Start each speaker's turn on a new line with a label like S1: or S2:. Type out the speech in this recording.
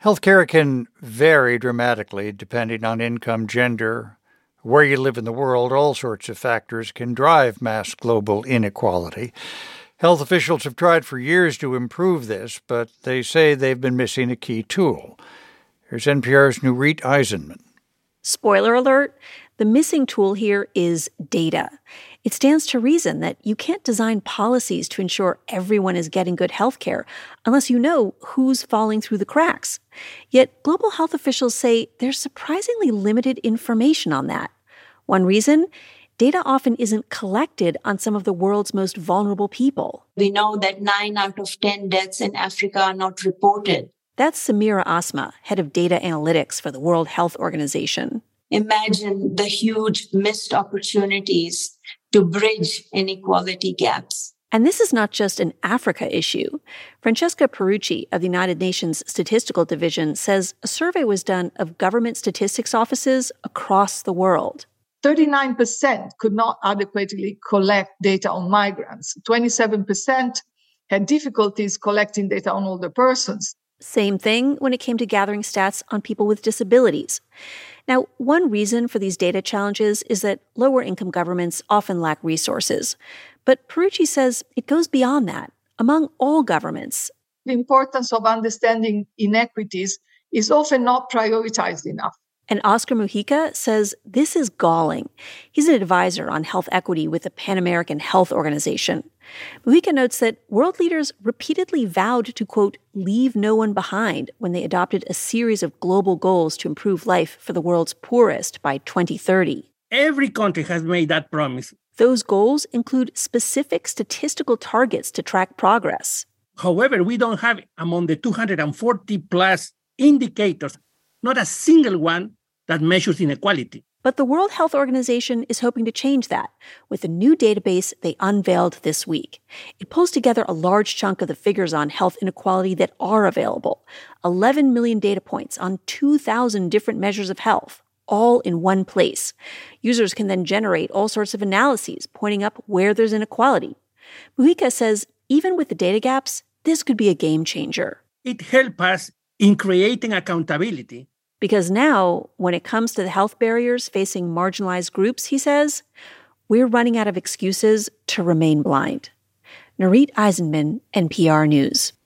S1: Healthcare can vary dramatically depending on income, gender, where you live in the world. All sorts of factors can drive mass global inequality. Health officials have tried for years to improve this, but they say they've been missing a key tool. Here's NPR's Nurit Eisenman.
S2: Spoiler alert, the missing tool here is data. It stands to reason that you can't design policies to ensure everyone is getting good health care unless you know who's falling through the cracks. Yet global health officials say there's surprisingly limited information on that. One reason? Data often isn't collected on some of the world's most vulnerable people.
S3: We know that 9 out of 10 deaths in Africa are not reported.
S2: That's Samira Asma, head of data analytics for the World Health Organization.
S3: Imagine the huge missed opportunities to bridge inequality gaps.
S2: And this is not just an Africa issue. Francesca Perucci of the United Nations Statistical Division says a survey was done of government statistics offices across the world.
S4: 39% could not adequately collect data on migrants. 27% had difficulties collecting data on older persons.
S2: Same thing when it came to gathering stats on people with disabilities. Now, one reason for these data challenges is that lower-income governments often lack resources. But Perucci says it goes beyond that. Among all governments,
S4: the importance of understanding inequities is often not prioritized enough.
S2: And Oscar Mujica says this is galling. He's an advisor on health equity with the Pan American Health Organization. Mujica notes that world leaders repeatedly vowed to, quote, leave no one behind when they adopted a series of global goals to improve life for the world's poorest by 2030.
S5: Every country has made that promise.
S2: Those goals include specific statistical targets to track progress.
S5: However, we don't have, among the 240 plus indicators, not a single one that measures inequality.
S2: But the World Health Organization is hoping to change that with a new database they unveiled this week. It pulls together a large chunk of the figures on health inequality that are available, 11 million data points on 2,000 different measures of health, all in one place. Users can then generate all sorts of analyses pointing up where there's inequality. Mujica says even with the data gaps, this could be a game changer.
S5: It helps us in creating accountability.
S2: Because now, when it comes to the health barriers facing marginalized groups, he says, we're running out of excuses to remain blind. Nurit Eisenman, NPR News.